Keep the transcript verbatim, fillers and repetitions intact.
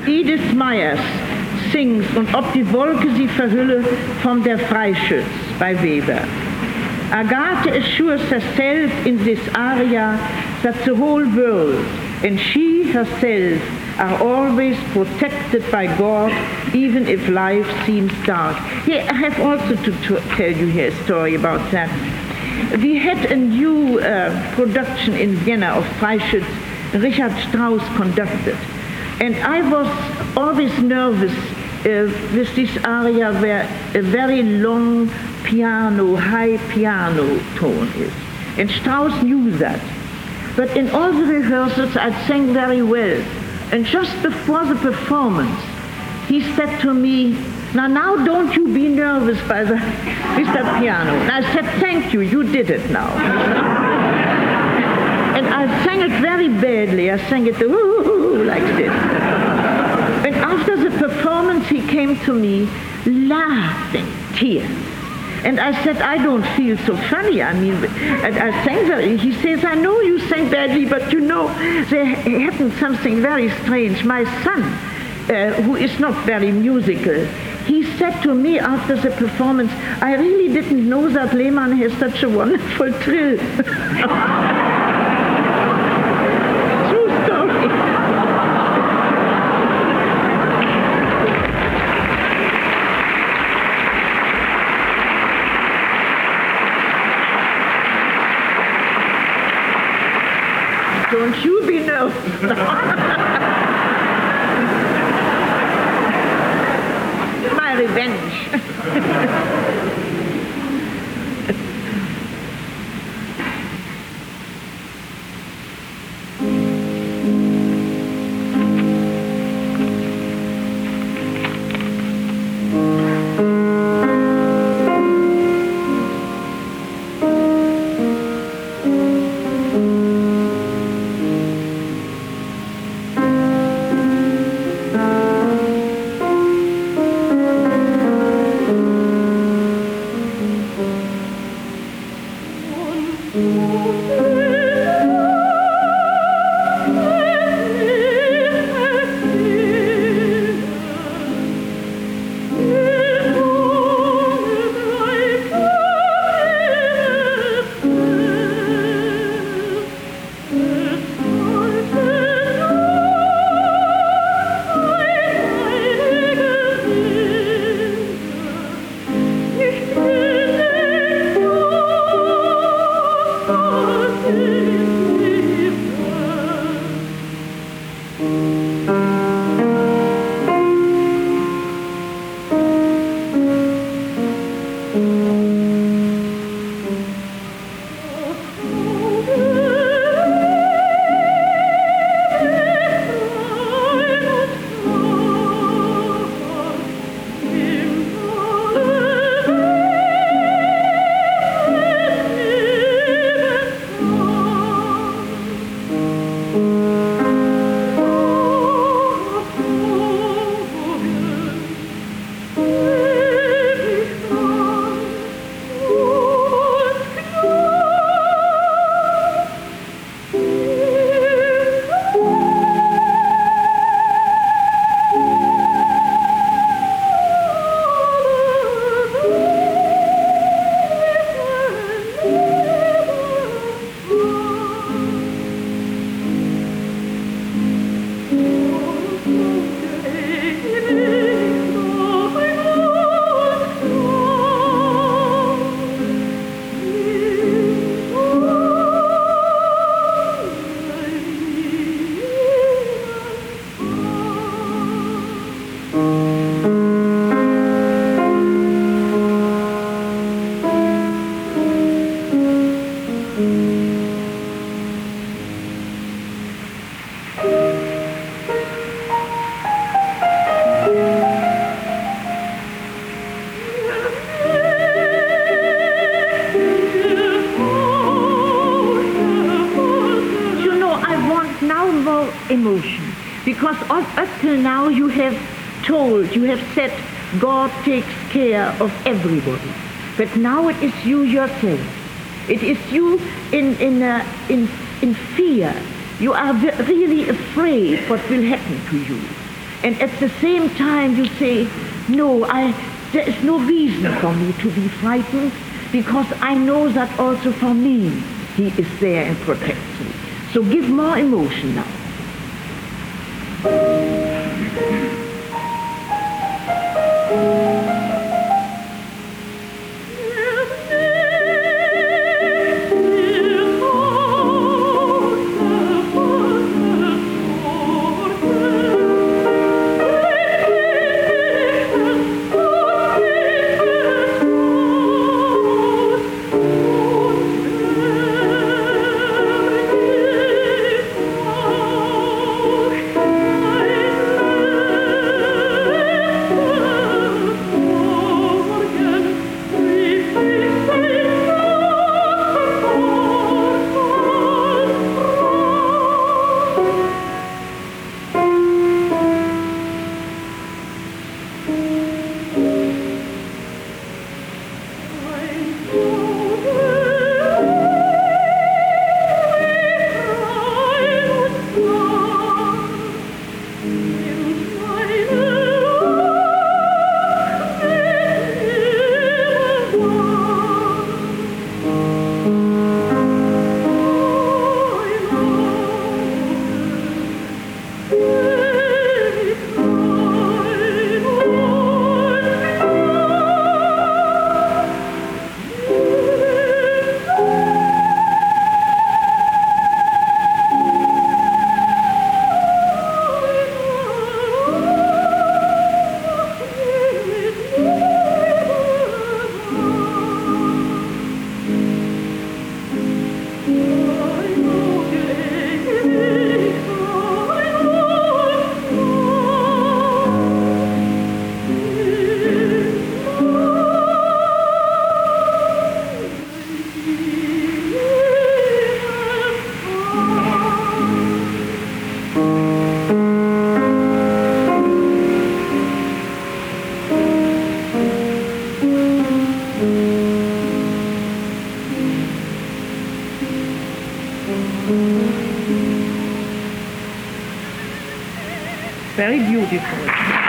Edith Myers singt und ob die Wolke sie verhülle von der Freischütz bei Weber. Agathe assures herself in this aria that the whole world and she herself are always protected by God, even if life seems dark. Here, I have also to, to tell you here a story about that. We had a new uh, production in Vienna of Freischütz, Richard Strauss conducted. And I was always nervous uh, with this aria where a very long piano, high piano tone is. And Strauss knew that. But in all the rehearsals, I sang very well. And just before the performance, he said to me, now, now don't you be nervous by the, with that piano. And I said, thank you, you did it now. And I sang it very badly. I sang it ooh, like this. And after the performance, he came to me laughing, tears. And I said, I don't feel so funny. I mean, and I sang very, he says, I know you sang badly, but you know, there happened something very strange. My son, uh, who is not very musical, he said to me after the performance, I really didn't know that Lehmann has such a wonderful trill. True story. Don't you be nervous now. My revenge. Emotion, because up till now you have told, you have said God takes care of everybody, but now it is you yourself. It is you in in uh, in in fear. You are really afraid what will happen to you. And at the same time you say, no, I, there is no reason for me to be frightened, because I know that also for me he is there and protects me. So give more emotion now. Very beautiful.